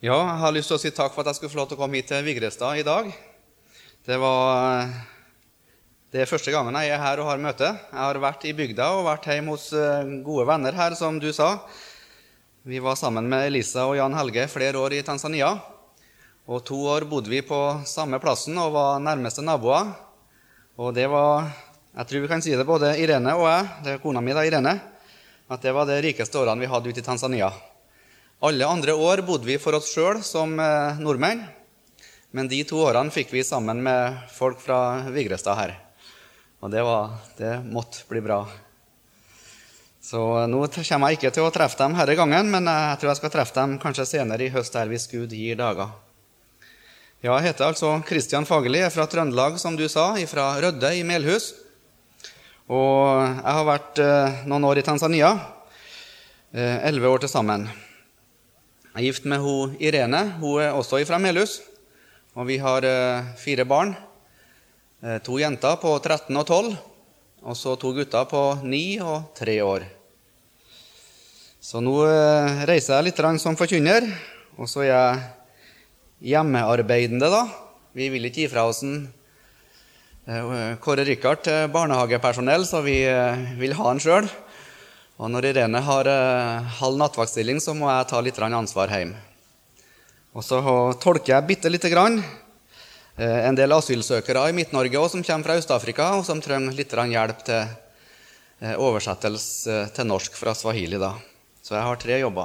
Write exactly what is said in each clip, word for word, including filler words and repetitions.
Ja, jeg har lyst til å si takk for at jeg skulle få lov til å komme hit til Vigrestad i dag. Det var det er første gangen jeg er her og har møte. Jeg har vært i bygda og vært hjemme hos gode venner her, som du sa. Vi var sammen med Elisa og Jan Helge flere år i Tanzania. Og to år bodde vi på samme plassen og var nærmeste naboer. Og det var, jeg tror vi kan si det både Irene og jeg, det er kona mi da, Irene, at det var de rikeste årene vi hadde ute i Tanzania. Alle andre år bodde vi for oss selv som nordmenn, men de to årene fikk vi sammen med folk fra Vigrestad her. Og det, var, det måtte bli bra. Så nå kommer jeg ikke til å treffe dem her i gangen, men jeg tror jeg skal treffe dem kanskje senere i høst her hvis Gud gir dager. Ja, jeg heter altså Kristian Fagerli, jeg er fra Trøndelag, som du sa, fra Rødde i Melhus. Og jeg har vært eh, noen år i Tanzania, elleve eh, år til sammen. Jeg er gift med hun Irene, hun er også fra Melhus, og vi har eh, fire barn, eh, to jenter på tretten og tolv, og så to gutter på ni og tre år. Så nå eh, reiser jeg litt som forkynner, og så er jeg hjemmearbeidende da. Vi vil ikke gi fra oss en eh, Kåre Rikard til barnehagepersonell, så vi eh, vil ha han selv. Og når Irene har eh, halv nattvaktstilling, så må jeg ta litt ansvar hjemme. Og så tolker jeg bitte lite grann eh, en del asylsøkere i Midt-Norge også, som kommer fra Øst-Afrika, og som trenger litt hjelp til eh, oversettelse eh, til norsk fra Swahili da. Så jeg har tre jobber.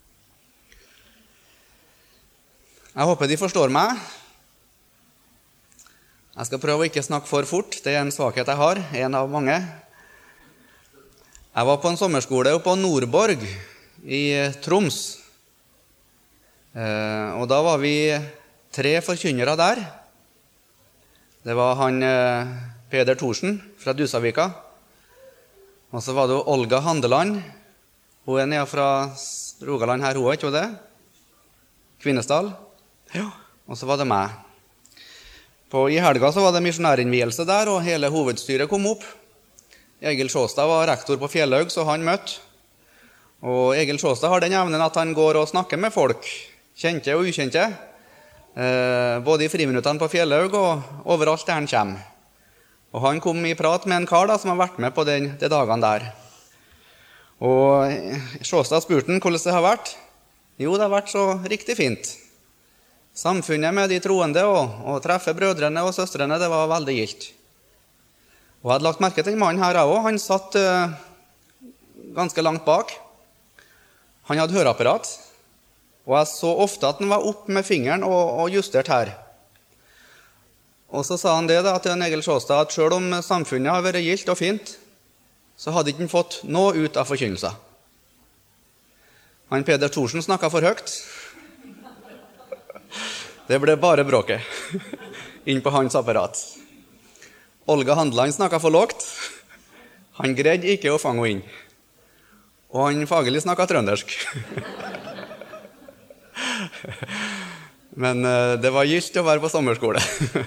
Jeg håper de forstår meg. Jeg skal prøve å ikke snakke for fort. Det er en svakhet jeg har, en av mange. Jeg var på en sommerskole oppe på Nordborg i Troms. Eh, og da var vi tre forkynnere der. Det var han eh, Peder Thorsen fra Dusavika. Og så var det Olga Handeland. Hun er nede fra Rogaland her, hun er ikke det? Kvinesdal. Ja. Og så var det meg. På, I helga så var det misjonærinnvielse der, og hele hovedstyret kom opp. Egil Sjåstad var rektor på Fjellhaug, så han møtte. Og Egil Sjåstad har den evnen at han går og snakker med folk, kjente og ukjente, eh, både i friminuttene på Fjellhaug og overalt der han kommer. Og han kom i prat med en kar da, som har vært med på den, de dagene der. Og Sjåstad spurte han hvordan det har vært. Jo, det har vært så riktig fint. Samfunnet med de troende og, og treffe brødrene og søstrene, det var veldig gildt. Og jeg hadde lagt merke til en mann her også. Han satt uh, ganske langt bak. Han hadde høreapparat. Og jeg så ofte at han var opp med fingeren og, og justert her. Og så sa han det da, til Egil Sjåstad, at selv om samfunnet har vært gildt og fint, så hadde ikke han fått noe ut av forkynnelsen. Han Peder Thorsen snakket for høyt. Det ble bare bråket inn på hans apparat. Olga Handeland snakket for lågt. Han greide ikke å fange henne inn. Og han Fagerli snakket trøndersk. Men uh, det var gildt å være på sommerskole.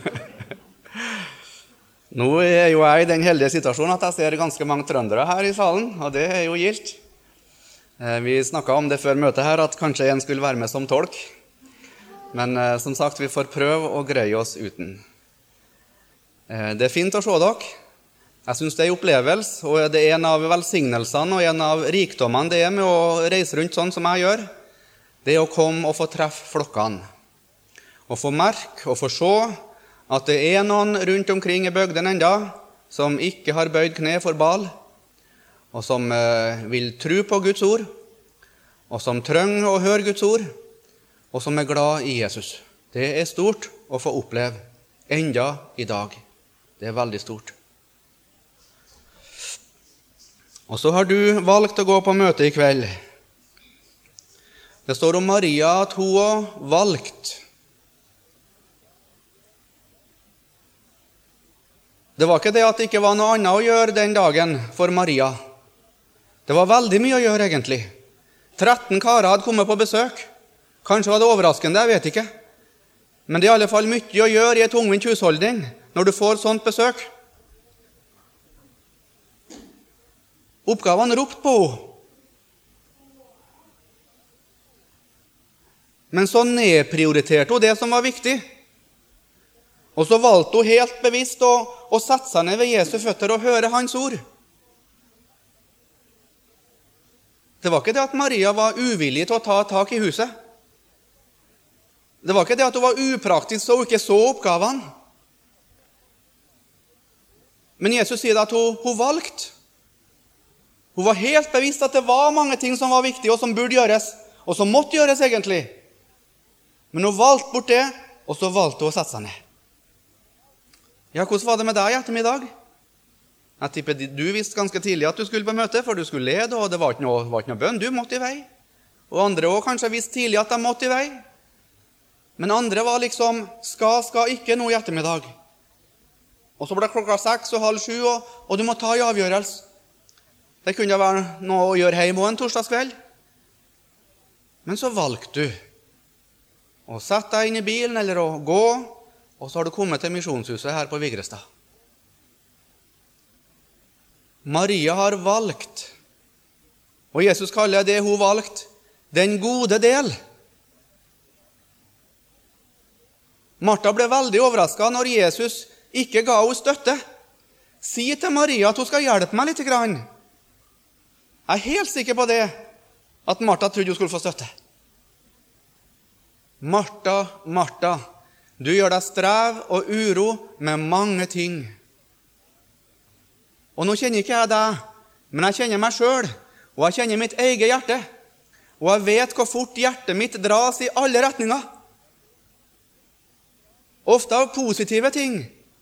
Nå er jo jeg i den heldige situasjonen at jeg ser ganske mange trøndere her i salen, og det er jo gildt. Uh, vi snakket om det før møtet her, at kanskje en skulle være med som tolk. Men uh, som sagt, vi får prøve å greie oss uten. Det er fint å se dere. Jeg synes det er en opplevelse, og det er en av velsignelsene og en av rikdommene det er med å reise rundt sånn som jeg gjør. Det er å komme og få treffe flokkene. Og få merke og få se at det er noen rundt omkring i bygden enda som ikke har bøyd kne for Baal, og som vil tro på Guds ord, og som trenger å høre Guds ord, og som er glad i Jesus. Det er stort å få oppleve enda i dag. Det er veldig stort. Og så har du valgt å gå på møte i kveld. Det står om Maria at hun har valgt. Det var ikke det at det ikke var noe annet å gjøre den dagen for Maria. Det var veldig mye å gjøre egentlig. tretten karer hadde kommet på besøk. Kanskje var det overraskende, jeg vet ikke. Men det er i alle fall mye å gjøre i et ungvint husholdning når du får sånt besøk. Oppgaven ropte på henne. Men så nedprioriterte hun det som var viktig. Og så valgte hun helt bevisst å, å sette seg ned ved Jesu føtter og høre hans ord. Det var ikke det at Maria var uvillig til å ta tak i huset. Det var ikke det at hun var upraktisk så hun ikke så oppgavene. Men Jesus sier at hun, hun valgte. Hun var helt bevisst at det var mange ting som var viktige og som burde gjøres, og som måtte gjøres egentlig. Men hun valgte bort det, og så valgte hun å sette seg ned. Ja, hvordan var det med deg i ettermiddag? Jeg tipper du visste ganske tidlig at du skulle på møte, for du skulle lede, og det var ikke noe, var ikke noe bønn. Du måtte i vei. Og andre også kanskje visste tidlig at de måtte i vei. Men andre var liksom, skal, skal ikke noe i ettermiddag. Og så ble det klokka seks og halv sju, og, og du må ta i avgjørelse. Det kunne være noe å gjøre hjemme en torsdagskveld. Men så valgte du å sette deg inn i bilen eller å gå, og så har du kommet til misjonshuset her på Vigrestad. Maria har valgt, og Jesus kaller det hun valgt, den gode del. Martha ble veldig overrasket når Jesus ikke ga henne støtte. Si til Maria at hun skal hjelpe meg litt grann. Jeg er helt sikker på det, at Martha trodde hun skulle få støtte. Martha, Martha, du gjør deg strev og uro med mange ting. Og nå kjenner ikke jeg deg, men jeg kjenner meg selv, og jeg kjenner mitt eget hjerte. Og jeg vet hvor fort hjertet mitt dras i alle retninger. Ofte av positive ting.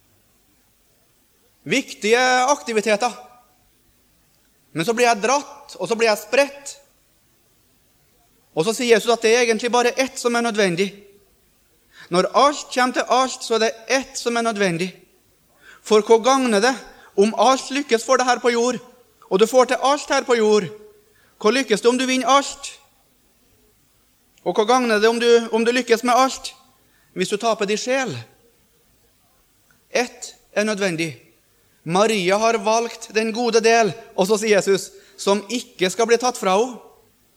Viktige aktiviteter. Men så blir jeg dratt, og så blir jeg spredt. Og så sier Jesus at det er egentlig bare ett som er nødvendig. Når alt kommer til alt, så er det ett som er nødvendig. For hva gagner det om alt lykkes for deg her på jord, og du får til alt her på jord? Hva lykkes det om du vinner alt? Og hva gagner det om du, om du lykkes med alt, hvis du taper din sjel? Ett er nødvendig. Maria har valgt den gode del, og så sier Jesus, som ikke skal bli tatt fra henne.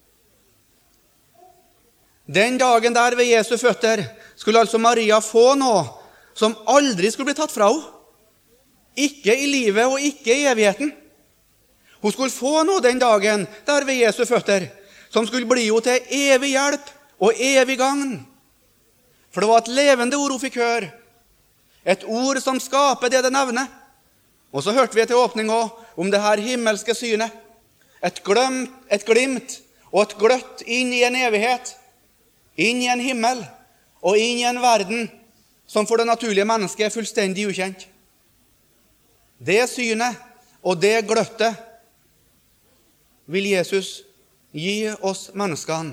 Den dagen der ved Jesu føtter skulle altså Maria få noe som aldri skulle bli tatt fra henne. Ikke i livet og ikke i evigheten. Hun skulle få noe den dagen der ved Jesu føtter som skulle bli henne til evig hjelp og evig gagn. For det var et levende ord hun fikk høre. Et ord som skaper det det nevner. Og så hørte vi til åpning også om det her himmelske synet. Et, glømt, et glimt og et gløtt inn i en evighet. Inn i en himmel og inn i en verden som for det naturlige mennesket er fullstendig ukjent. Det synet og det gløttet vil Jesus gi oss menneskene.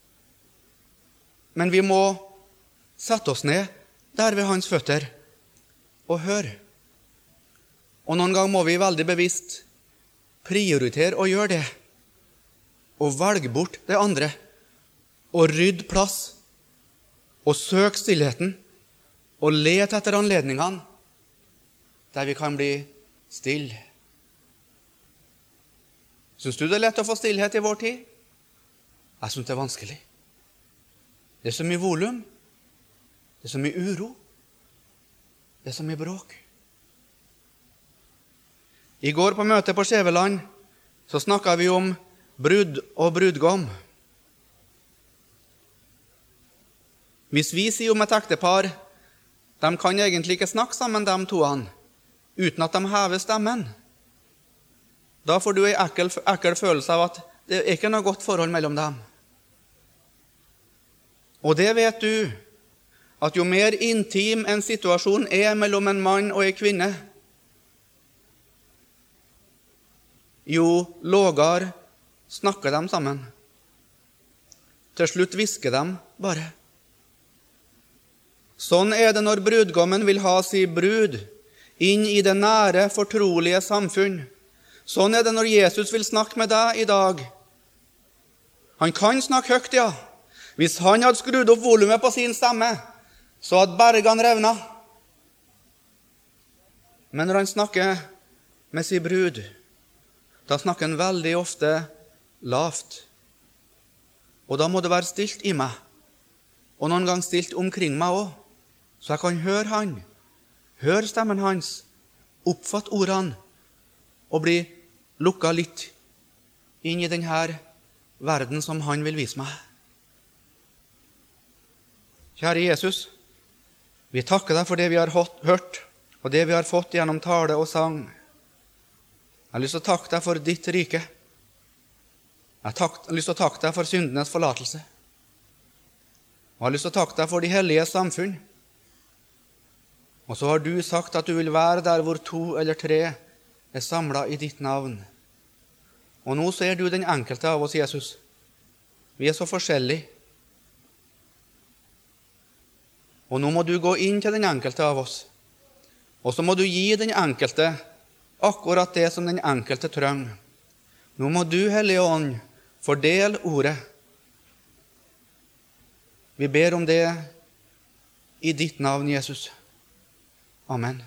Men vi må sette oss ned der ved hans føtter og høre. Og noen ganger må vi veldig bevisst prioritere å gjøre det, og velge bort det andre, og rydde plass, og søke stillheten, og lete etter anledningene, der vi kan bli stille. Synes du det er lett å få stillhet i vår tid? Jeg synes det er vanskelig. Det er så mye volum, det er så mye uro, det er så mye bråk. I går på møtet på Skjæveland så snakket vi om brud og brudgom. Hvis vi sier om et ektepar, de kan egentlig ikke snakke sammen, de toene, uten at de hever stemmen. Da får du en ekkel, ekkel følelse av at det er ikke noe godt forhold mellom dem. Og det vet du, at jo mer intim en situasjon er mellom en mann og en kvinne, jo lågere snakker de sammen. Til slutt hvisker de bare. Sånn er det når brudgommen vil ha sin brud inn i det nære, fortrolige samfunn. Sånn er det når Jesus vil snakke med deg i dag. Han kan snakke høyt, ja. Hvis han hadde skrudd opp volumet på sin stemme, så hadde bergene revnet. Men når han snakker med sin brud, da snakker han veldig ofte lavt. Og da må det være stilt i meg, og noen gang stilt omkring meg også, så jeg kan høre han, høre stemmen hans, oppfatte ordene, og bli lukket litt inn i denne verden som han vil vise meg. Kjære Jesus, vi takker deg for det vi har hørt, og det vi har fått gjennom tale og sang. Jeg har lyst til å takke deg for ditt rike. Jeg har lyst til å takke deg for syndenes forlatelse. Og jeg har lyst til å takke deg for de hellige samfunn. Og så har du sagt at du vil være der hvor to eller tre er samlet i ditt navn. Og nå ser du den enkelte av oss, Jesus. Vi er så forskjellige. Og nå må du gå inn til den enkelte av oss. Og så må du gi den enkelte akkurat det som den enkelte trenger. Nå må du, Hellige Ånd, fordele ordet. Vi ber om det i ditt navn, Jesus. Amen.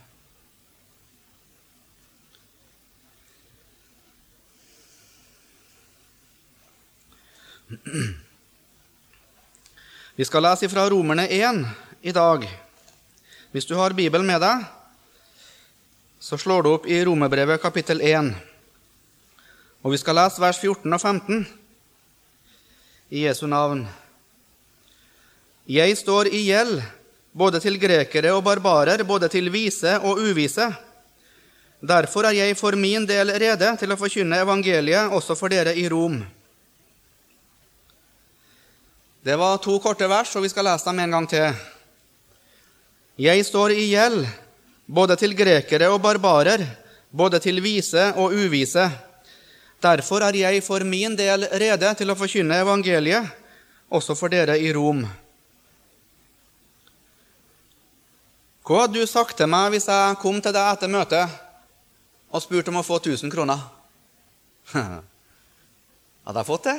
Vi skal lese fra Romerne én i dag. Hvis du har Bibelen med deg, så slår du opp i Romerbrevet kapittel én. Og vi skal lese vers fjorten og femten i Jesu navn. Jeg står i gjeld, både til grekere og barbarer, både til vise og uvise. Derfor er jeg for min del rede til å forkynne evangeliet også for dere i Rom. Det var to korte vers, og vi skal lese dem en gang til. Jeg står i gjeld, både til grekere og barbarer, både til vise og uvise. Derfor er jeg for min del rede til å forkynne evangeliet, også for dere i Rom. Hva hadde du sagt til meg hvis jeg kom til deg etter møtet og spurte om å få tusen kroner? Hadde jeg fått det?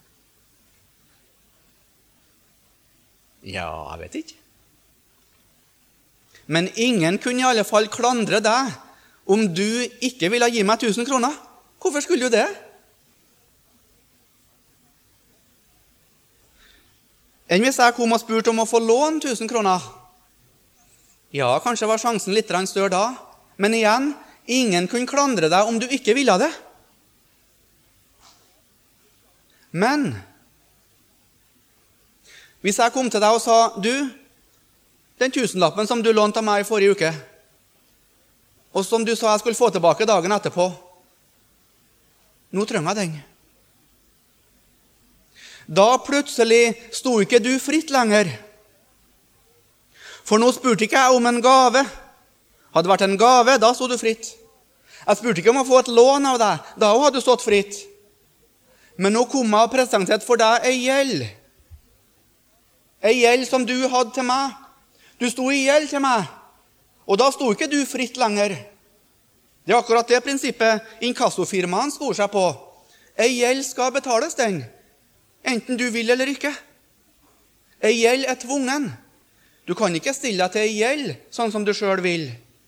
Ja, jeg vet ikke. Men ingen kunne i alle fall klandre deg om du ikke ville gi meg tusen kroner. Hvorfor skulle du det? Enn hvis jeg kom og spurte om å få låne tusen kroner? Ja, kanskje var sjansen litt større da. Men igjen, ingen kunne klandre deg om du ikke ville det. Men hvis jeg kom til deg og sa, du, den tusenlappen som du lånte av meg i forrige uke, og som du sa jeg skulle få tilbake dagen etterpå, nå trenger jeg den. Da plutselig sto ikke du fritt lenger. For nå spurte ikke jeg om en gave. Hadde det vært en gave, da sto du fritt. Jeg spurte ikke om å få et lån av deg, da hadde du stått fritt. Men nå kom jeg og presenterte for deg ei gjeld. Ei gjeld som du hadde til meg. Du sto i gjeld til meg, og da sto ikke du fritt lenger. Det er akkurat det prinsippet inkassofirmaen skor seg på. Ei gjeld skal betales den, enten du vil eller ikke. Ei gjeld er tvungen. Du kan ikke stille deg til ei gjeld sånn som du selv vil.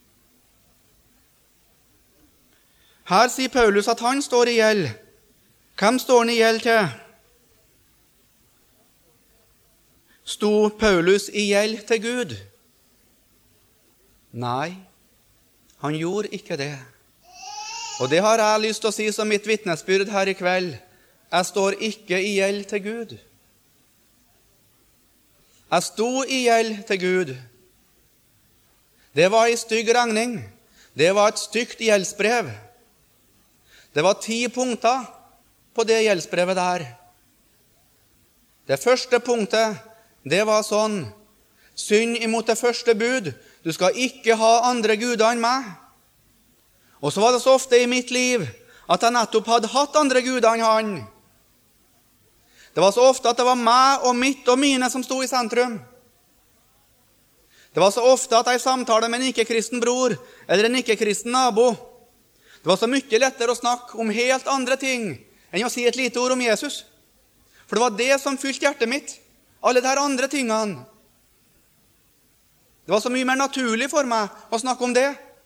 Her sier Paulus at han står i gjeld. Hvem står han i gjeld til? Sto Paulus i gjeld til Gud? Nei, han gjorde ikke det. Og det har jeg lyst til å si som mitt vitnesbyrd her i kveld. Jeg står ikke i gjeld til Gud. Jeg sto i gjeld til Gud. Det var en stygg regning. Det var et stygt gjeldsbrev. Det var ti punkter på det gjeldsbrevet der. Det første punktet, det var sånn: synd imot det første bud. Du skal ikke ha andre guder enn meg. Og så var det så ofte i mitt liv at jeg nettopp hadde hatt andre guder enn han. Det var så ofte at det var meg og mitt og mine som sto i sentrum. Det var så ofte at jeg samtalte med en ikke-kristen bror eller en ikke-kristen nabo. Det var så mye lettere å snakke om helt andre ting enn å si et lite ord om Jesus. For det var det som fylte hjertet mitt. Alle de her andre tingene. Det var så mye mer naturlig for meg å snakke om det.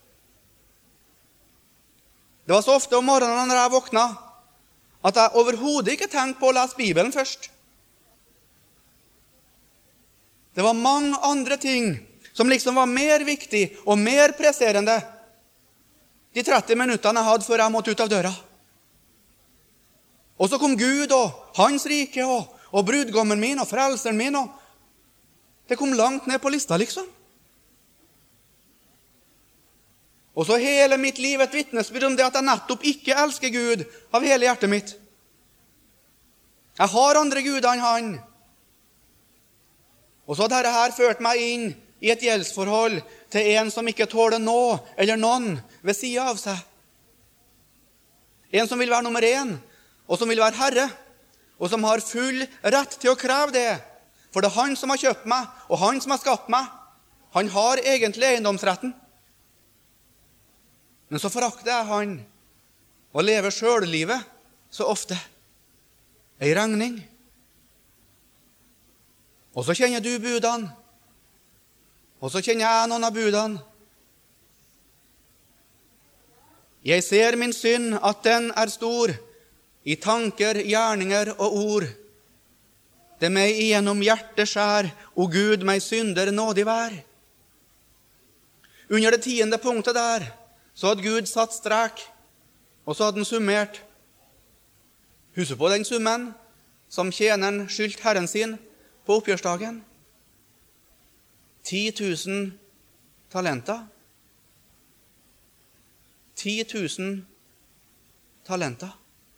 Det var så ofte om morgenen når jeg våkna, at jeg overhodet ikke tenkte på å lese Bibelen først. Det var mange andre ting som liksom var mer viktig og mer presserende de tretti minuttene jeg hadde før jeg måtte ut av døra. Og så kom Gud og hans rike og, og brudgommen min og frelseren min. Og det kom langt ned på lista, liksom. Og så hele mitt liv et vitnesbyrd om det at jeg nettopp ikke elsker Gud av hele hjertet mitt. Jeg har andre guder enn han. Og så hadde dette her ført meg inn i et gjeldsforhold til en som ikke tåler noe eller noen ved siden av seg. En som vil være nummer én, og som vil være herre, og som har full rett til å kreve det. For det er han som har kjøpt meg, og han som har skapt meg. Han har egentlig eiendomsretten. Men så forakter jeg han, og lever selvlivet så ofte. En regning. Og så kjenner du budene. Og så kjenner jeg noen av budene. Jeg ser min synd, at den er stor, i tanker, gjerninger og ord. Det meg igjennom hjertet skjær, o Gud, meg synder nådig vær. Under det tiende punktet der, så hadde Gud satt strek, og så hadde han summert. Husk på den summen som tjeneren skyldt Herren sin på oppgjørsdagen. Ti tusen talenter. Ti tusen talenter.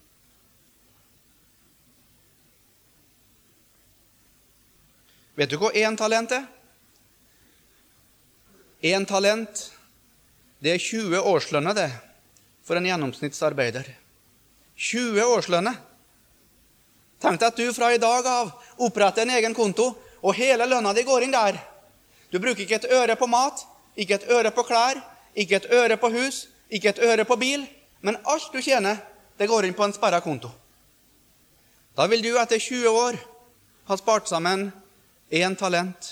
Vet du hva en talent er? En talent, det er tjue årslønner det, for en gjennomsnittsarbeider. tjue årslønner. Tenk deg at du fra i dag av oppretter en egen konto, og hele lønna di går inn der. Du bruker ikke et øre på mat, ikke et øre på klær, ikke et øre på hus, ikke et øre på bil, men alt du tjener, det går inn på en sperret konto. Da vil du etter tjue år ha spart sammen en talent.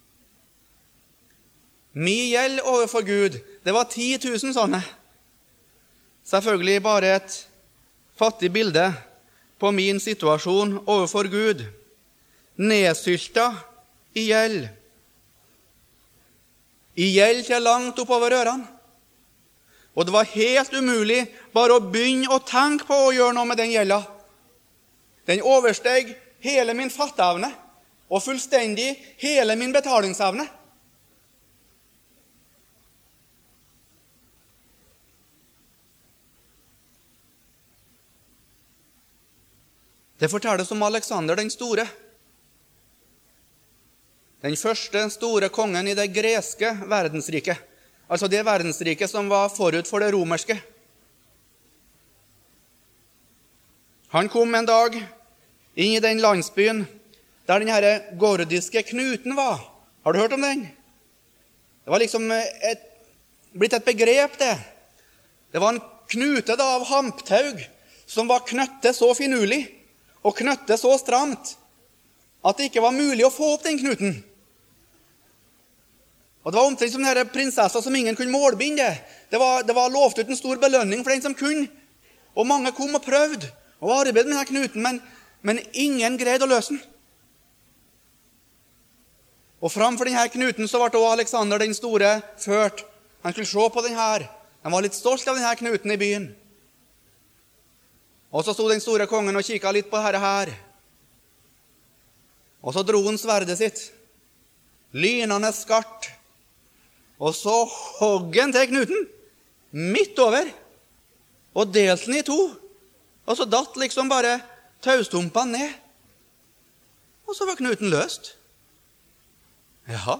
Min gjeld overfor Gud, det var ti tusen sånne. Selvfølgelig bare et fattig bilde på min situasjon overfor Gud. Nedsylta i gjeld. I gjeld til langt oppover ørene. Og det var helt umulig bare å begynne å tenke på å gjøre noe med den gjelda. Den oversteg hele min fatteevne, og fullstendig hele min betalingsevne. Det fortelles om Alexander den store. Den første store kongen i det greske verdensriket. Altså det verdensriket som var forut for det romerske. Han kom en dag inn i den landsbyen der den her gordiske knuten var. Har du hørt om den? Det var liksom et, blitt et begrep det. Det var en knute da av hamptaug som var knøttet så finurlig og knøttet så stramt at det ikke var mulig å få opp den knuten. Og det var omtrent som denne prinsessa som ingen kunne målbinde. Det var, det var lovt ut en stor belønning for den som kunne. Og mange kom og prøvde og arbeidet med denne knuten, men, men ingen greide å løse den. Og framfor denne knuten så ble også Alexander den store ført. Han skulle se på den her. Han var litt stolt av denne knuten i byen. Og så stod den store kongen og kikket litt på dette her. Og så dro han sverdet sitt. Lynende skarpt. Og så hogg han til knuten. Midt over. Og delte den i to. Og så datt liksom bare taustumpene ned. Og så var knuten løst. Ja.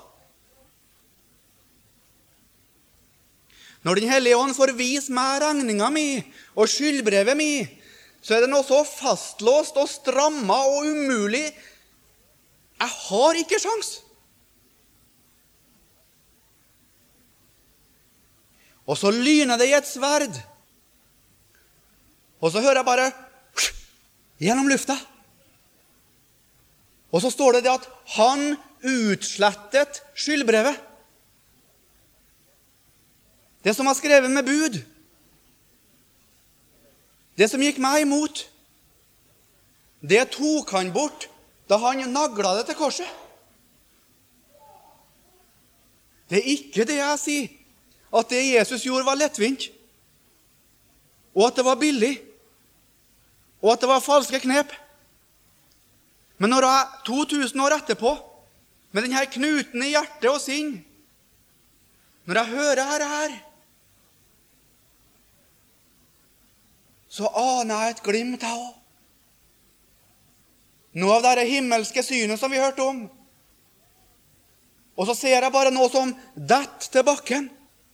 Når den hellige ånd får vise meg regninga mi og skyldbrevet mi, så er det noe så fastlåst og stramma og umulig. Jeg har ikke sjans. Og så lyner det i et sverd. Og så hører jeg bare gjennom lufta. Og så står det det at han utslettet skyldbrevet. Det som var skrevet med bud. Det som gikk meg imot. Det tok han bort da han naglet det til korset. Det er ikke det jeg sier, at det Jesus gjorde var lettvint, og at det var billig, og at det var falske knep. Men når jeg to tusen år etterpå, med denne knuten i hjertet og sinn, når jeg hører dette her, så aner jeg et glimt av også. Noe av det himmelske synet som vi hørte om. Og så ser jeg bare noe som dett til bakken.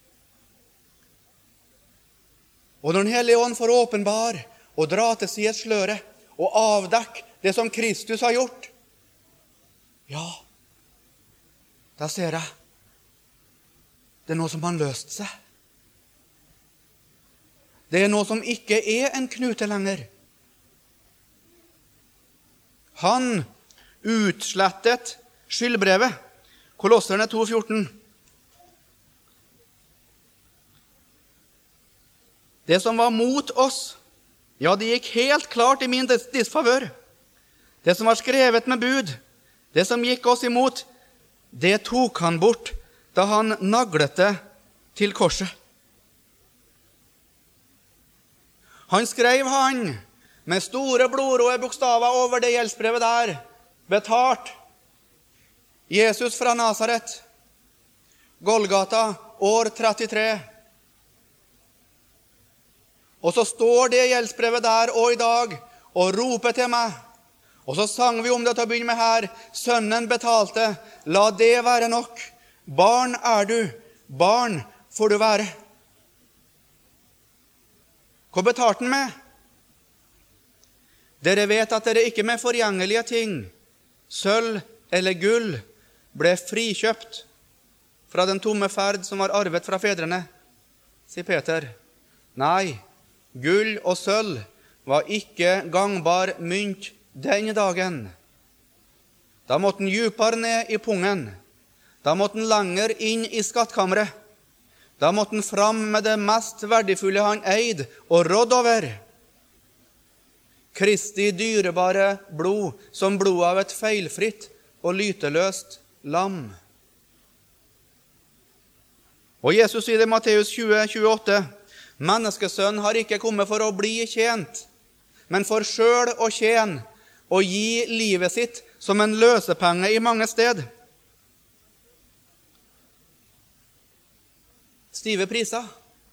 Og når den Hellige Ånd får åpenbar og dra til seg et sløre og avdekke det som Kristus har gjort, ja, da ser jeg det er noe som har løst seg. Det er noe som ikke er en knute lenger. Han utslettet skyldbrevet. Kolosserne to fjorten. Det som var mot oss, ja, det gikk helt klart i min disfavør. Det som var skrevet med bud, det som gikk oss imot, det tok han bort da han naglet det til korset. Han skrev han med store blodrøde bokstaver over det gjeldsbrevet der, betalt. Jesus fra Nazaret, Golgata, år trettitre. Og så står det gjeldsbrevet der og i dag og roper til meg. Og så sang vi om det til å begynne med her. Sønnen betalte, la det være nok. Barn er du, barn får du være. Hva betalte han med? Dere vet at dere ikke med forgjengelige ting, sølv eller gull, ble frikjøpt fra den tomme ferd som var arvet fra fedrene, sier Peter. Nei, gull og sølv var ikke gangbar mynt den dagen. Da måtte den djupere ned i pungen. Da måtte den lenger inn i skattkammeret. Da måtte den fram med det mest verdifulle han eid og rådd over. Kristi dyrebare blod, som blod av et feilfritt og lyteløst lam. Og Jesus sier det i Matteus tjue tjueåtte, menneskesønnen har ikke kommet for å bli tjent, men for selv å tjene og gi livet sitt som en løsepenge i mange sted. Stive priser.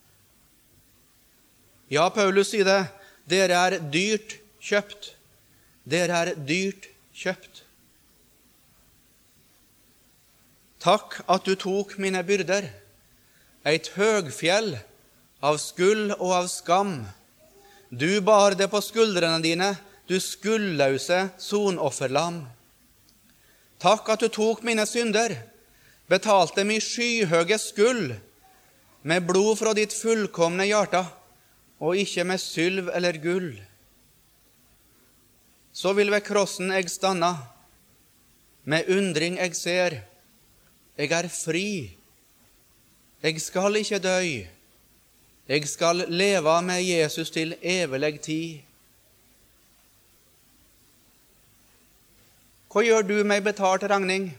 Ja, Paulus sier det, dere er dyrt kjøpt. Dere er dyrt kjøpt. Takk at du tok mine byrder, et høgfjell av skyld og av skam. Du bar det på skuldrene dine, du skuldløse sonofferlam. Takk at du tok mine synder, betalte min skyhøge skyld, med blod fra ditt fullkomne hjerte, og ikke med sylv eller gull. Så vil ved krossen jeg stanna, med undring jeg ser, jeg er fri, jeg skal ikke døy, jeg skal leve med Jesus til evig tid. Hva gjør du med betalt regning?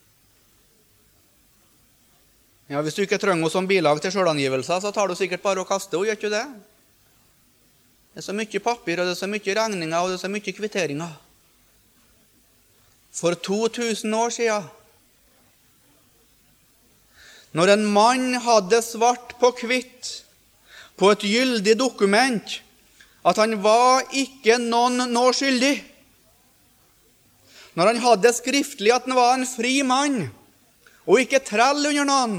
Ja, hvis du ikke trenger noe som bilag til selvangivelser, så tar du sikkert bare å kaste, og gjør ikke det? Det er så mye papir, og det er så mye regninger, og det er så mye kvitteringer. For to tusen år siden, når en mann hadde svart på hvitt, på et gyldig dokument, at han var ikke noen noe skyldig, når han hadde skriftlig at han var en fri mann, og ikke trell under noen,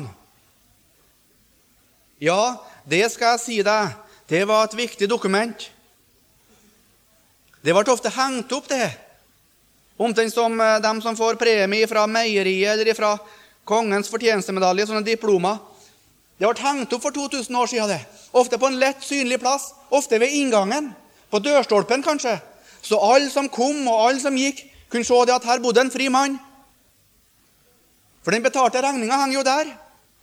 ja, det skal jeg si deg, det var et viktig dokument. Det ble ofte hengt opp det, omtrent som dem som får premie fra meieriet eller fra kongens fortjenestemedalje, sånne diplomer. Det ble hengt opp for to tusen år siden det, ofte på en lett synlig plass, ofte ved inngangen, på dørstolpen kanskje, så alle som kom og alle som gikk, kunne se det at her bodde en fri mann. For den betalte regningen hang jo der.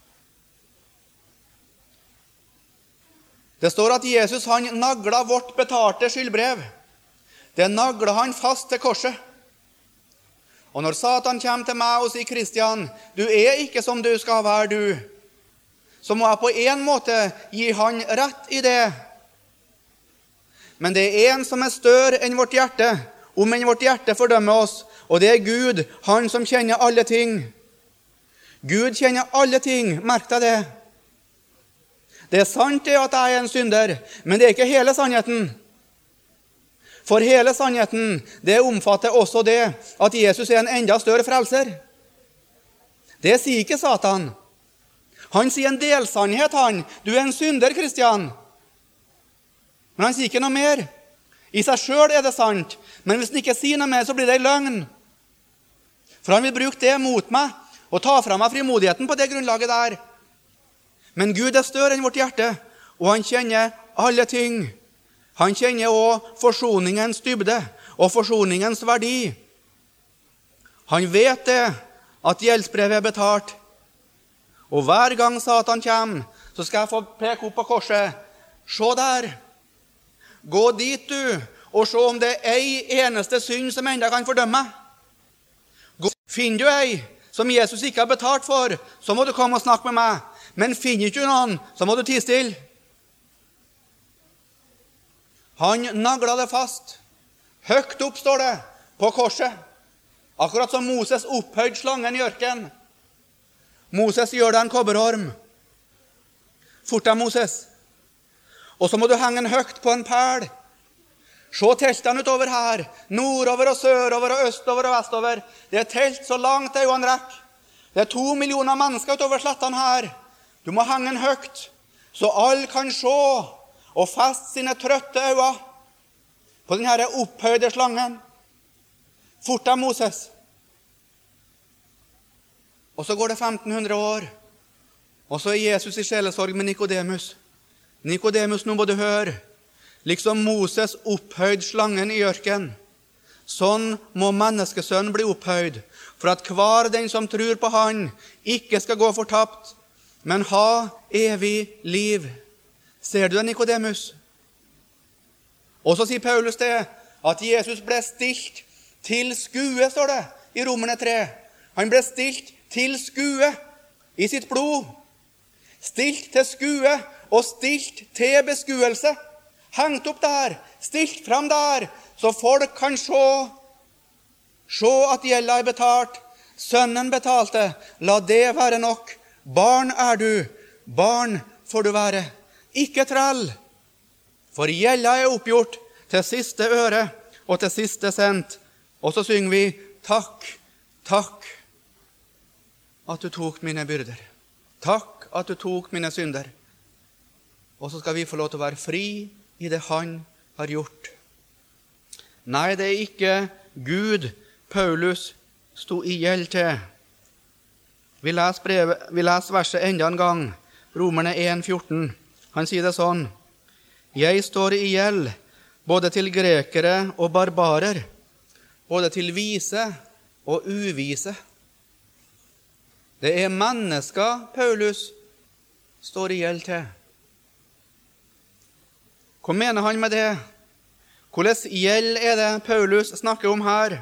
Det står at Jesus han nagla vårt betalte skyldbrev. Det nagla han fast til korset. Og når Satan kommer til meg og sier, Kristian, du er ikke som du skal være, du, så må jeg på en måte gi han rett i det. Men det er en som er større enn vårt hjerte, om enn vårt hjerte fordømmer oss, og det er Gud, han som kjenner alle ting. Gud kjenner alle ting, merk deg det. Det er sant det at jeg er en synder, men det er ikke hele sannheten. For hele sannheten, det omfatter også det at Jesus er en enda større frelser. Det sier ikke Satan. Han sier en delsannhet, han. Du er en synder, Kristian. Men han sier ikke noe mer. I seg selv er det sant, men hvis han ikke sier noe mer, så blir det en løgn. For han vil bruke det mot meg, og ta fra meg frimodigheten på det grunnlaget der. Men Gud er større enn vårt hjerte, og han kjenner alle ting. Han kjenner også forsoningens dybde og forsoningens verdi. Han vet det, at gjeldsbrevet er betalt. Og hver gang Satan kommer, så skal jeg få peke opp på korset. Se der. Gå dit du, og se om det er ei eneste synd som enda kan fordømme. Gå. Finner du ei som Jesus ikke har betalt for, så må du komme og snakke med meg. Men finner du noen, så må du tie stille. Han nagla det fast. Høgt opp står det på korset. Akkurat som Moses opphøyd slangen i ørken. Moses gjør deg en kobberorm. Fort deg, Moses. Og så må du henge den høgt på en pæl. Se teltene utover her. Nordover og sørover og østover og vestover. Det er telt så langt øynene rekker. Det er to millioner mennesker utover slettene her. Du må henge den høgt, så alle kan se og feste sine trøtte øyne på denne opphøyde slangen. Fort deg, Moses. Og så går det femten hundre år, og så er Jesus i sjelesorg med Nikodemus. Nikodemus, nå må du høre. Liksom Moses opphøyd slangen i ørken, sånn må menneskesønnen bli opphøyd, for at hver den som tror på han ikke skal gå fortapt, men ha evig liv. Ser du det, Nikodemus? Og så sier Paulus det, at Jesus ble stilt til skue, står det, i Romerne tre. Han ble stilt til skue i sitt blod. Stilt til skue og stilt til beskuelse. Hengt opp der, stilt fram der, så folk kan se. Se at gjelda er betalt. Sønnen betalte. La det være nok. Barn er du. Barn får du være. Ikke trell, for gjelda er oppgjort til siste øre og til siste sent. Og så synger vi, takk, takk, at du tok mine byrder. Takk at du tok mine synder. Og så skal vi få lov til å være fri i det han har gjort. Nei, det er ikke Gud Paulus sto i gjeld til. Vi leser, brevet, vi leser verset enda en gang, Romerne en fjorten. Han sier det sånn, jeg står i gjeld både til grekere og barbarer, både til vise og uvise. Det er mennesker Paulus står i gjeld til. Hva mener han med det? Hvordan gjeld er det Paulus snakker om her?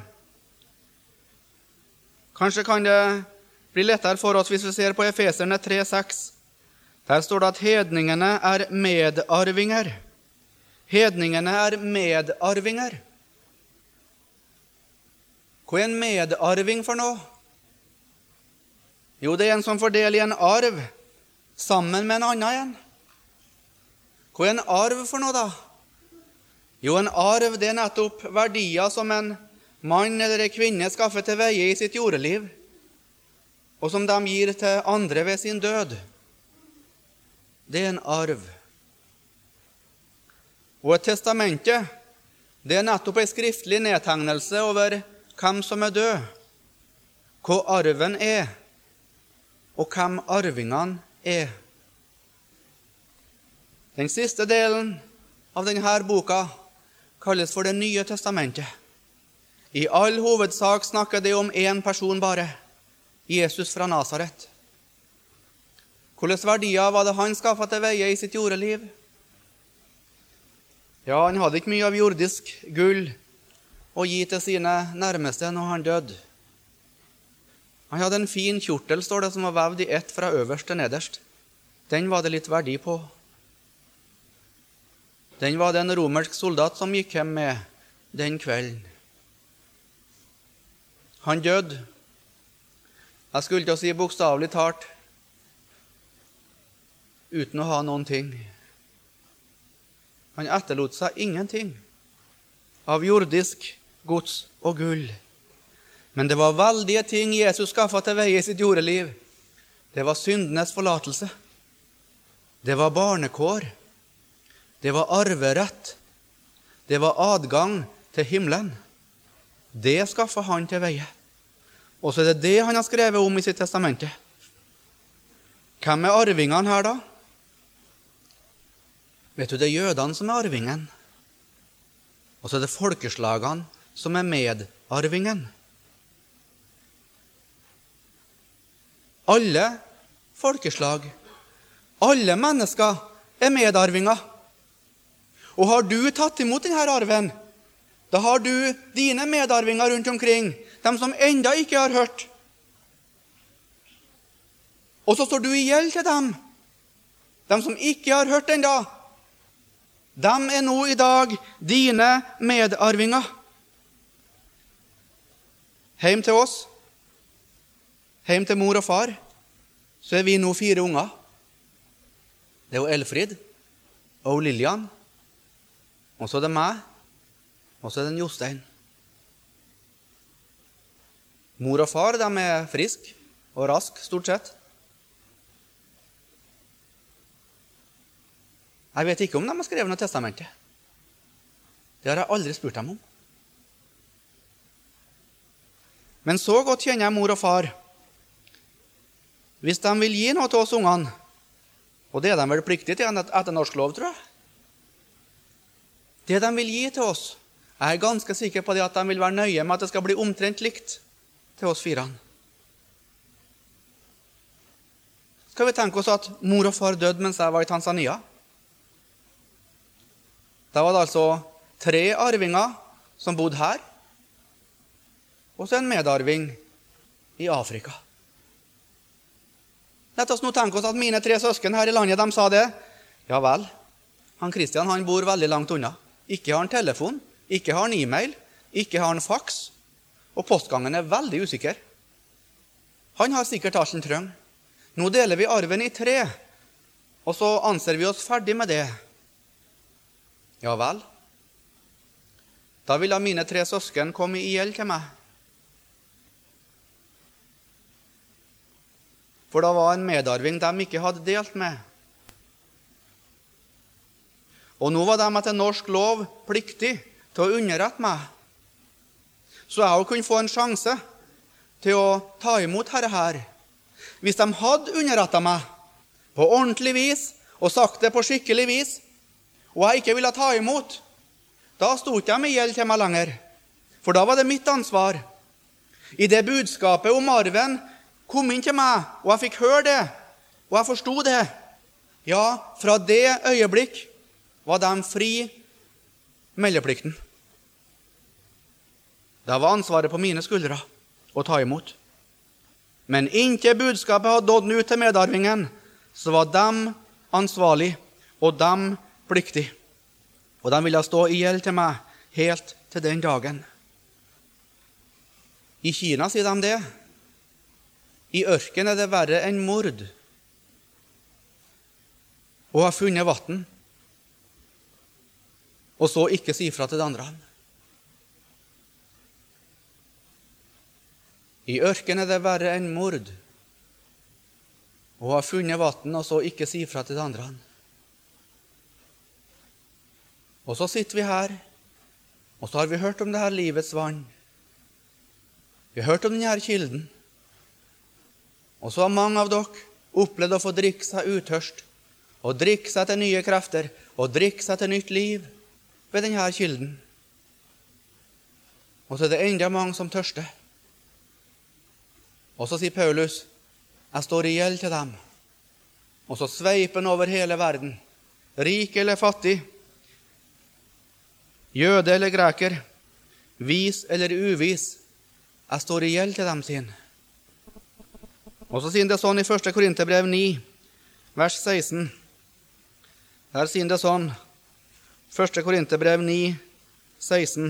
Kanskje kan det bli lettere for oss hvis vi ser på Efeserne tre seks. Der står det at hedningene er medarvinger. Hedningene er medarvinger. Hva er en medarving for noe? Jo, det er en som fordeler i en arv sammen med en annen igjen. Hva er en arv for noe da? Jo, en arv det er nettopp verdier som en mann eller en kvinne skaffer til veie i sitt jordeliv, og som de gir til andre ved sin død. Det er en arv. Og et testamente, det er nettopp en skriftlig nedtegnelse over hvem som er død, hva arven er, og hvem arvingene er. Den siste delen av denne boka kalles for Det nye testamentet. I all hovedsak snakker det om en person bare, Jesus fra Nazaret. Hvilke verdier var det han skaffet til veie i sitt jordeliv? Ja, han hadde ikke mye av jordisk gull å gi til sine nærmeste når han døde. Han hadde en fin kjortel, står det, som var vevd i ett fra øverst til nederst. Den var det litt verdi på. Den var det en romersk soldat som gikk hjem med den kvelden. Han døde. Jeg skulle til å si bokstavelig talt, uten å ha noen ting. Han etterlot seg ingenting av jordisk gods og gull. Men det var veldige ting Jesus skaffet til veie i sitt jordeliv. Det var syndenes forlatelse. Det var barnekår. Det var arverett. Det var adgang til himmelen. Det skaffet han til veie. Og så er det det han har skrevet om i sitt testamente. Hvem er arvingene her da? Vet du, det er jødene som er arvingen. Og så er det folkeslagene som er medarvingen. Alle folkeslag, alle mennesker er medarvinger. Og har du tatt imot denne arven, da har du dine medarvinger rundt omkring, de som enda ikke har hørt. Og så står du i gjeld til dem, de som ikke har hørt enda. De er nå i dag dine medarvinger. Heim til oss, heim til mor og far, så er vi nå fire unger. Det er jo Elfrid, og Lilian, og så er det meg, og så er det Jostein. Mor og far, de er friske og raske, stort sett. Jeg vet ikke om de har skrevet noe testamente. Det har jeg aldri spurt dem om. Men så godt kjenner jeg mor og far. Hvis de vil gi noe til oss ungene, og det er de vel pliktige til etter norsk lov, tror jeg. Det de vil gi til oss, jeg er ganske sikker på det at de vil være nøye med at det skal bli omtrent likt til oss fire. Skal vi tenke oss at mor og far døde mens jeg var i Tanzania? Da var det altså tre arvinger som bodde her, og så en medarving i Afrika. Lett oss nå tenke oss at mine tre søsken her i landet, de sa det. Ja vel, han Kristian, han bor veldig langt unna. Ikke har han telefon, ikke har han e-mail, ikke har han fax, og postgangen er veldig usikker. Han har sikkert alt han trenger. Nå deler vi arven i tre, og så anser vi oss ferdig med det. Ja vel. Da ville mine tre søsken komme i gjeld til meg. For da var en medarving de ikke hadde delt med. Og nå var de etter norsk lov pliktig til å underrette meg. Så jeg kunne få en sjanse til å ta imot herre her. Hvis de hadde underrettet meg på ordentlig vis og sagt det på skikkelig vis, og jeg ikke ville ta imot, da stod ikke de i gjeld til meg lenger. For da var det mitt ansvar. I det budskapet om arven kom inn til meg, og jeg fikk høre det, og jeg forstod det. Ja, fra det øyeblikk var de fri meldeplikten. Det var ansvaret på mine skuldre å ta imot. Men inntil budskapet hadde nådd ut til medarvingen, så var de ansvarlig, og de pliktig. Og de ville stå i gjeld til meg helt til den dagen. I Kina sier de det. I ørken er det verre enn mord. Og har funnet vatten, og så ikke si fra til de andre. I ørken er det verre enn mord, og har funnet vatten, og så ikke si fra til de andre. Og så sitter vi her, og så har vi hørt om det her livets vann. Vi har hørt om denne kilden. Og så har mange av dere opplevd å få drikke seg utørst, og drikke seg til nye krefter, og drikke seg til nytt liv ved denne kilden. Og så er det enda mange som tørster. Og så sier Paulus, jeg står i gjeld til dem. Og så sveiper han over hele verden, rik eller fattig, jøde eller greker, vis eller uvis. Jeg står i gjeld til dem sin. Og så sier det sånn i første Korinterbrev ni, vers seksten. Der sier det sånn, første Korinterbrev ni, seksten.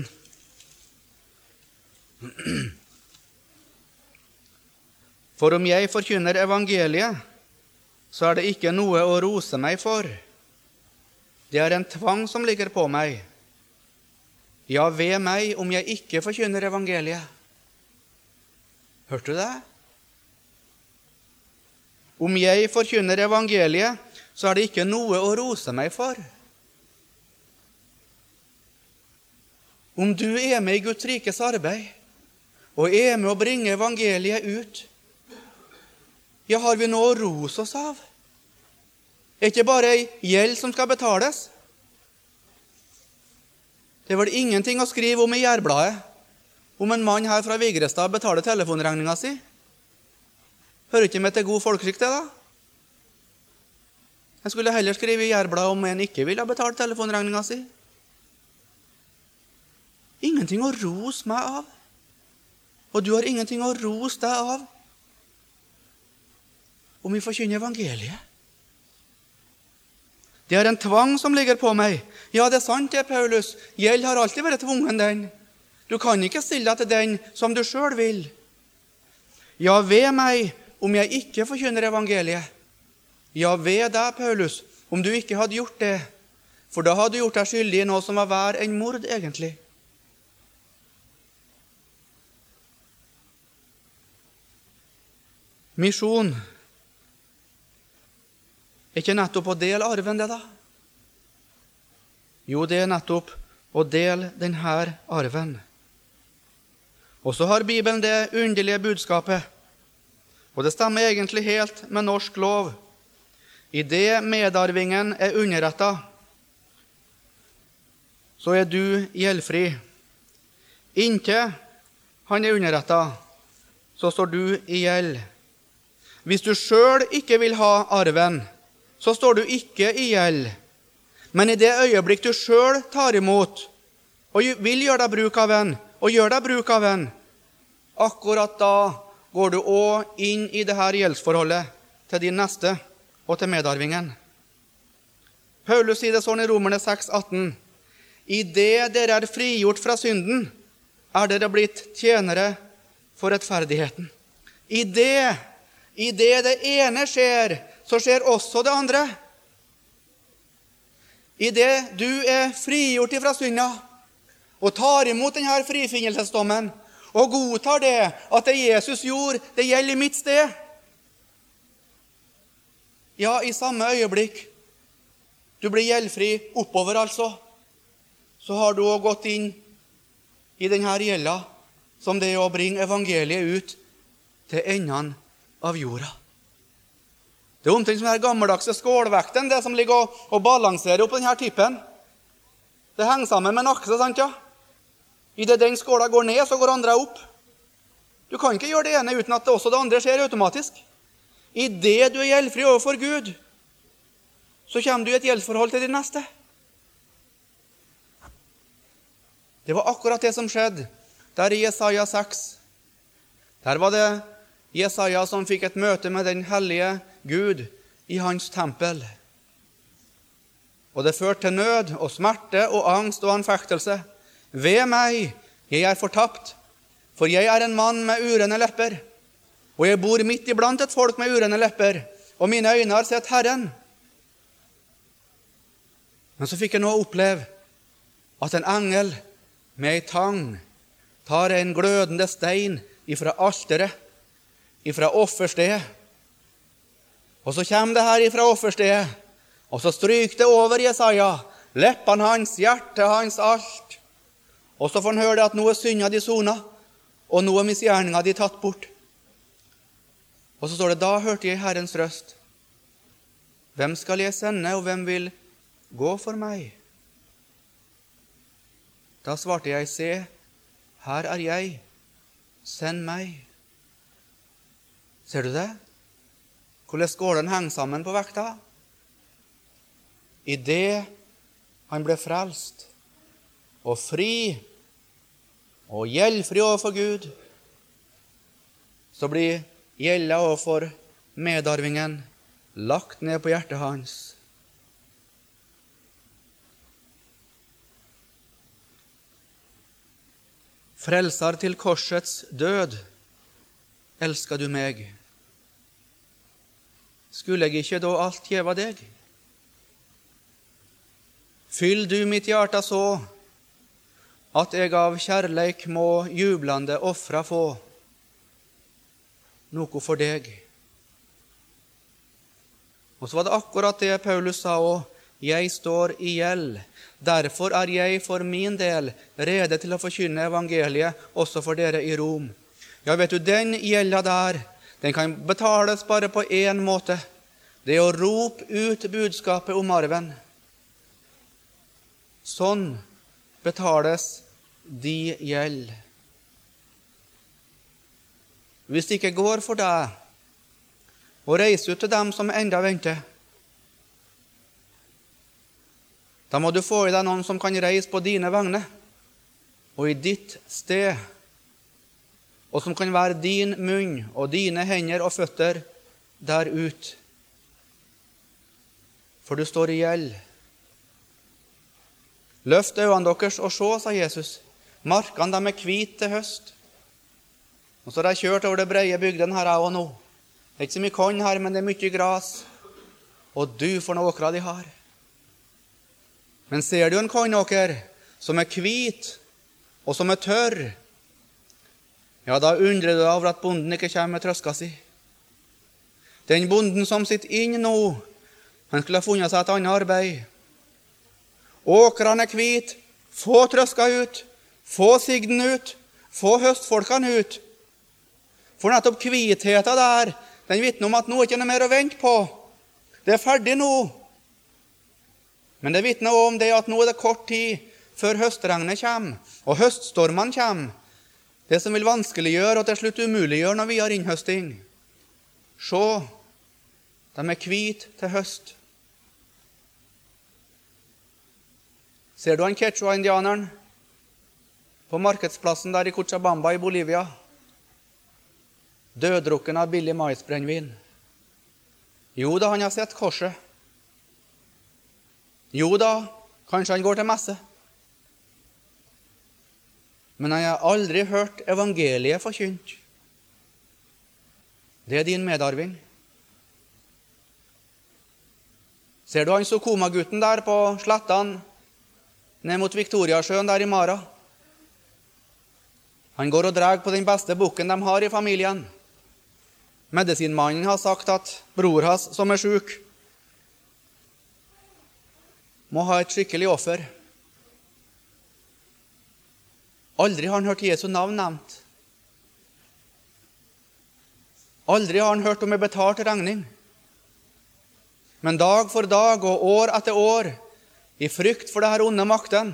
For om jeg forkynner evangeliet, så er det ikke noe å rose meg for. Det er en tvang som ligger på meg. Ja, ved meg om jeg ikke forkynner evangeliet. Hørte du det? Om jeg forkynner evangeliet, så er det ikke noe å rose meg for. Om du er med i Guds rikes arbeid, og er med å bringe evangeliet ut, ja, har vi noe å rose oss av? Er ikke bare en gjeld som skal betales? Det er vel ingenting å skrive om i Jærbladet, om en mann her fra Vigrestad betaler telefonregninga si. Hører ikke med til god folkeskikk det da? Jeg skulle heller skrive i Jærbladet om en ikke ville betale telefonregninga si. Ingenting å rose meg av. Og du har ingenting å rose deg av om vi forkynner evangeliet. Det er en tvang som ligger på meg. Ja, det er sant det, Paulus. Gjeld har alltid vært tvungen den. Du kan ikke stille deg til den som du selv vil. Ja, ved meg om jeg ikke forkynner evangeliet. Ja, ved deg, Paulus, om du ikke hadde gjort det. For da hadde du gjort deg skyldig i noe som var vær enn mord, egentlig. Misjon. Er ikke nettopp å dele arven det da? Jo, det er nettopp å dele denne arven. Og så har Bibelen det underlige budskapet, og det stemmer egentlig helt med norsk lov. I det medarvingen er underrettet, så er du gjeldfri. Inntil han er underrettet, så står du i gjeld. Hvis du selv ikke vil ha arven, så står du ikke i gjeld. Men i det øyeblikk du selv tar imot, og vil gjøre deg bruk av en, og gjør deg bruk av en, akkurat da går du også inn i dette gjeldsforholdet til din neste og til medarvingen. Paulus sier det sånn i Romerne seks atten. I det dere er frigjort fra synden, er dere blitt tjenere for rettferdigheten. I det, i det det ene skjer, så skjer også det andre. I det du er frigjort ifra synda, og tar imot denne frifinnelsesdommen, og godtar det at det Jesus gjorde, det gjelder i mitt sted. Ja, i samme øyeblikk, du blir gjeldfri oppover altså, så har du også gått inn i denne gjelda, som det er å bringe evangeliet ut til enden av jorda. Det er omtrent som den gammeldagse skålvekten, det som ligger og, og balanserer opp denne tippen. Det henger sammen med en akse, sant ja? I det den skåla går ned, så går andre opp. Du kan ikke gjøre det ene uten at det også det andre skjer automatisk. I det du er gjeldfri overfor Gud, så kommer du i et gjeldsforhold til din neste. Det var akkurat det som skjedde der i Jesaja seks. Der var det Jesaja som fikk et møte med den hellige Gud i hans tempel. Og det førte til nød og smerte og angst og anfektelse. Ved meg, jeg er fortapt, for jeg er en mann med urene lepper, og jeg bor midt iblant et folk med urene lepper, og mine øyne har sett Herren. Men så fikk jeg nå oppleve at en engel med en tang tar en glødende stein ifra alteret, ifra offerstedet. Og så kommer det her ifra offerstedet, og så stryker det over Jesaja, leppene hans, hjertet hans, alt. Og så får han høre at noe synda de sona, og noe misgjerninga de tatt bort. Og så står det, da hørte jeg Herrens røst. Hvem skal jeg sende, og hvem vil gå for meg? Da svarte jeg, se, her er jeg, send meg. Ser du det? Hvordan skålen henger sammen på vekta? I det han ble frelst, og fri, og gjeldfri overfor Gud, så blir gjelda overfor medarvingen, lagt ned på hjertet hans. Frelsar til korsets død, elsker du meg. Skulle jeg ikke da alt gjeva deg? Fyll du mitt hjärta så, at jeg av kjærleik må jublande offra få, noe for deg. Og så var det akkurat det Paulus sa også, jeg står i gjeld, derfor er jeg for min del rede til å forkynne evangeliet også for dere i Rom. Ja, vet du, den gjelda der, den kan betales bare på en måte. Det er å rope ut budskapet om arven. Sånn betales de gjeld. Hvis det ikke går for deg å reise ut til dem som enda venter, da må du få i deg noen som kan reise på dine vegne og i ditt sted, og som kan være din munn og dine hender og føtter der ut. For du står i gjeld. Løft øynene deres og se, sa Jesus. Markene dem er hvite til høst. Og så har jeg kjørt over det breie bygden her jeg og nå. Det er ikke så mye korn her, men det er mye gras. Og du for noe åkra de har. Men ser du en kornåker som er hvit og som er tørr, ja, da undrer du over at bonden ikke kommer med trøska si. Den bonden som sitter inn nå, han skulle ha funnet seg et annet arbeid. Åkrene er hvit, få trøska ut, få sigden ut, få høstfolkene ut. For nettopp hvitheten der, den vitner om at nå er ikke noe mer å vente på. Det er ferdig nå. Men det vitner også om det at nå er det kort tid før høstregnet kommer, og høststormene kommer. Det som vil vanskeliggjøre og til slutt umuliggjøre når vi har innhøsting. Se, de er hvit til høst. Ser du han Quechua-indianeren på markedsplassen der i Cochabamba i Bolivia? Døddrukken av billig maisbrennvin. Jo da, han har sett korset. Jo da, kanskje han går til messe. Men han har aldri hørt evangeliet forkynt. Det er din medarving. Ser du han Sokoma-gutten der på slettene, ned mot Victoriasjøen der i Mara? Han går og drar på den beste bukken de har i familien. Medisinmannen har sagt at bror hans som er syk, må ha et skikkelig offer. Aldri har han hørt Jesu navn nevnt. Aldri har han hørt om en betalt regning. Men dag for dag og år etter år, i frykt for det her onde makten,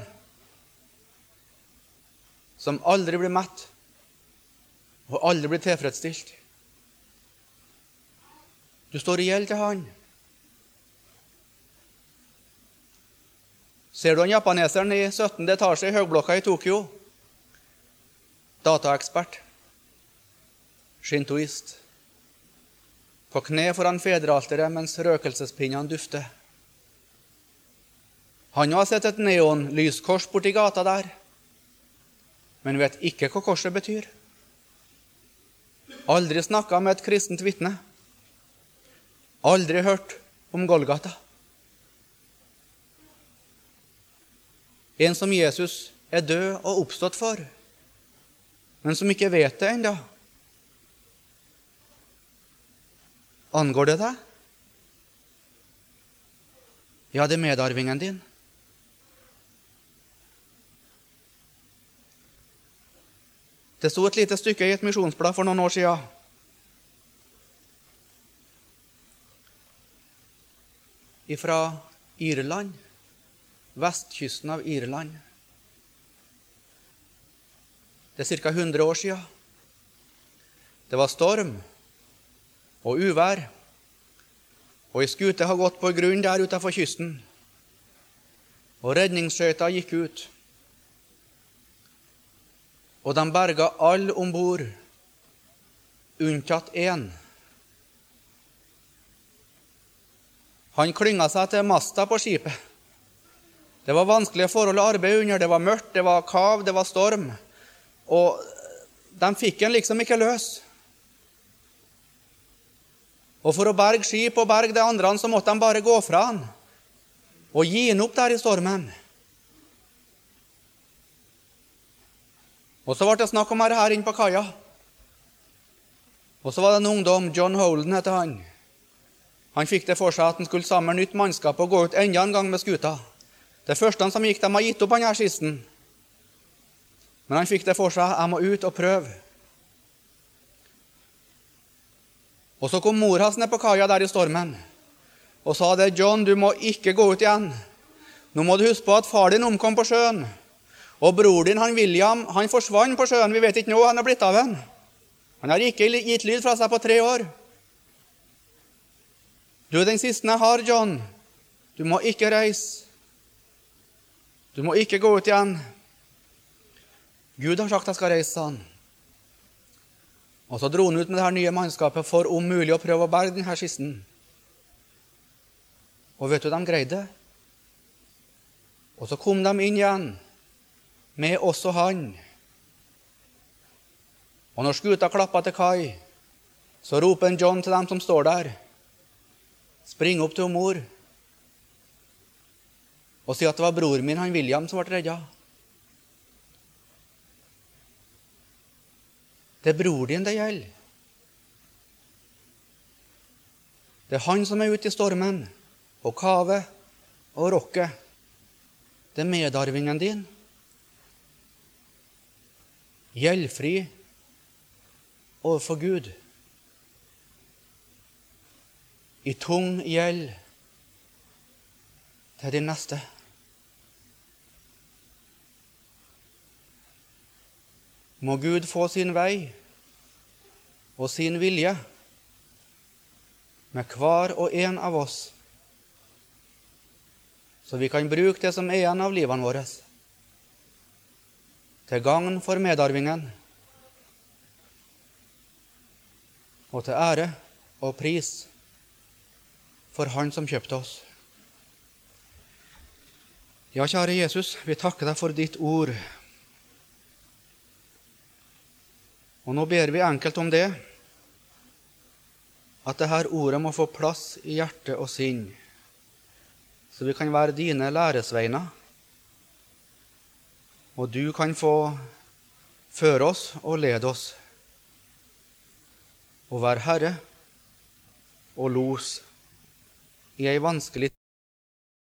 som aldri blir mett, og aldri blir tilfredsstilt. Du står i gjeld til han. Ser du han japaneseren i syttende etasje i høgblokka i Tokyo? Dataekspert. Shintoist. På kne foran fedrealteret mens røkelsespinnene dufter. Han har sett et neonlyskors borti gata der, men vet ikke hva korset betyr. Aldri snakket med et kristent vitne. Aldri hørt om Golgata. En som Jesus er død og oppstått for, men som ikke vet det enda. Angår det deg? Ja, det er medarvingen din. Det stod et lite stykke i et misjonsblad for noen år siden. Ifra Irland, vestkysten av Irland. Det er cirka hundre år siden. Det var storm og uvær, og en skute har gått på grunn der utenfor kysten, og redningsskøyta gikk ut. Og de berga alle ombord unntatt én. Han klynga seg til masta på skipet. Det var vanskelige forhold å arbeide under, det var mørkt, det var kav, det var storm, og de fikk han liksom ikke løs. Og for å berge skip og berge det andre, så måtte de bare gå fra han, og gi han opp der i stormen. Og så ble det snakk om her, her inne på kaia. Og så var det en ungdom, John Holden heter han. Han fikk det for seg at han skulle samle nytt mannskap og gå ut enda en gang med skuta. Det første som gikk, de har gitt opp han her sisten. Men han fikk det for seg, jeg må ut og prøve. Og så kom mor hans ned på kaia der i stormen, og sa det, John, du må ikke gå ut igjen. Nå må du huske på at far din omkom på sjøen, og bror din, han William, han forsvant på sjøen, vi vet ikke nå han har blitt av han. Han har ikke gitt lyd fra seg på tre år. Du er den siste jeg har, John. Du må ikke reise. Du må ikke gå ut igjen. Gud har sagt jeg skal reise, sa han. Og så dro han ut med det her nye mannskapet for om mulig å prøve å berge denne kisten. Og vet du, de greide det. Og så kom de inn igjen, med også han. Og når skuta klappet til kai, så roper en John til dem som står der, spring opp til mor, og si at det var bror min, han William, som ble reddet. Det er bror din det gjelder. Det er han som er ute i stormen, og kavet, og rokket. Det er medarvingen din. Gjeldfri overfor Gud. I tung gjeld til din neste. Må Gud få sin vei og sin vilje med hver og en av oss, så vi kan bruke det som er igjen av livene våre, til gagn for medarvingen, og til ære og pris for han som kjøpte oss. Ja, kjære Jesus, vi takker deg for ditt ord. Og nå ber vi enkelt om det, at dette ordet må få plass i hjerte og sinn, så vi kan være dine læresveiner, og du kan få føre oss og lede oss, og være herre og los i en vanskelig